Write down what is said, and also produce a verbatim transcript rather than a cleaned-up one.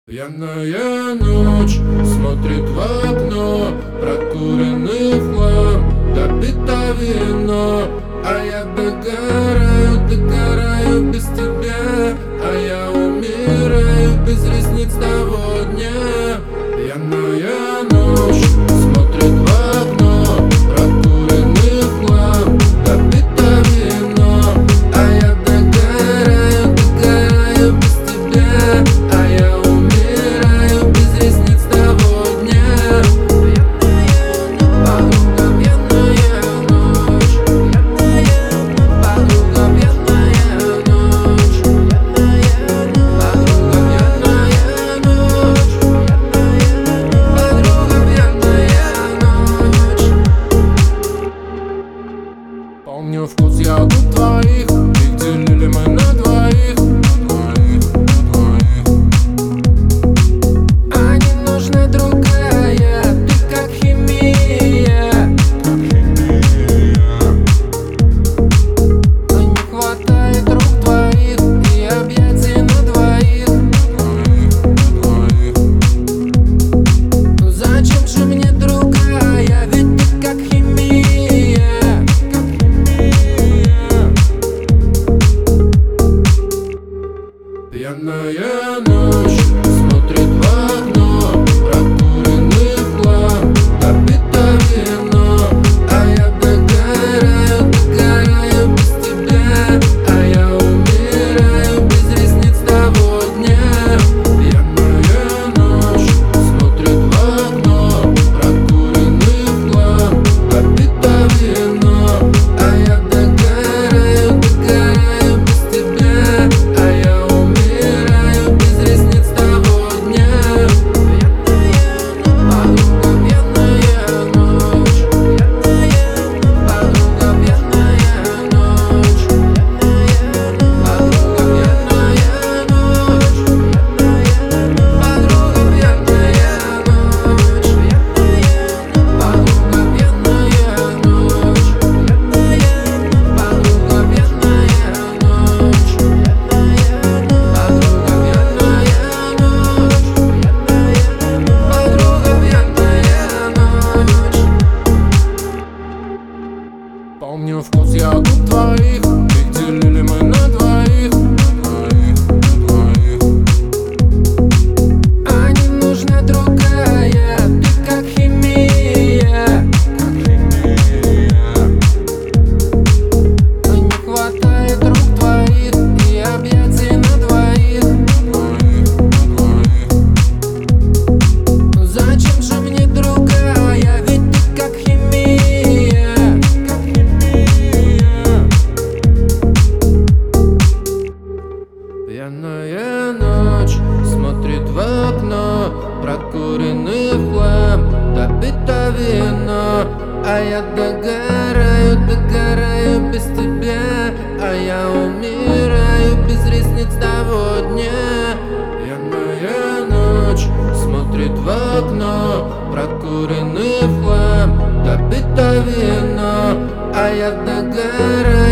Пьяная ночь смотрит в окно, прокуренный хлам, допито вино. А я догораю, догораю без тебя, а я умираю без ресниц того дня. Пьяная ночь смотрит в окно, прокуренный хлам, допито вино. А я догораю, догораю без тебя, а я умираю без ресниц того дня. Подруга, пьяная ночь, подруга, пьяная ночь, подруга, пьяная ночь, подруга, пьяная ночь. Помню вкус ягод твоих, их делили мы на двоих, двоих, двоих. А не нужна другая, ты как химия, как химия. Не хватает рук твоих и объятий на двоих, двоих, двоих. Ну зачем же мне другая, ведь ты как химия, как химия. Пьяная ночь смотрит в окно, прокуренный хлам, допито вино. А я догораю, догораю без тебя, а я умираю без ресниц того дня. Пьяная ночь смотрит в окно, прокуренный хлам, допито вино. А я догораю, догораю без тебя, а я умираю без ресниц того дня. Подруга, пьяная ночь, подруга, пьяная ночь, подруга, пьяная ночь, подруга, пьяная ночь, подруга, пьяная ночь, подруга, пьяная ночь, подруга, пьяная ночь. Помню вкус ягод твоих, их делили мы на двоих, двоих, двоих. А не нужна другая, ты как химия, как химия. Не хватает рук твоих и объятий на двоих, двоих, двоих. Ну зачем же мне другая, ведь ты как химия, как химия. Пьяная ночь смотрит в окно, прокуренный хлам, допито вино. А я догораю, догораю без тебя, а я умираю без ресниц того дня. Пьяная ночь смотрит в окно, прокуренный хлам, допито вино. А я догораю.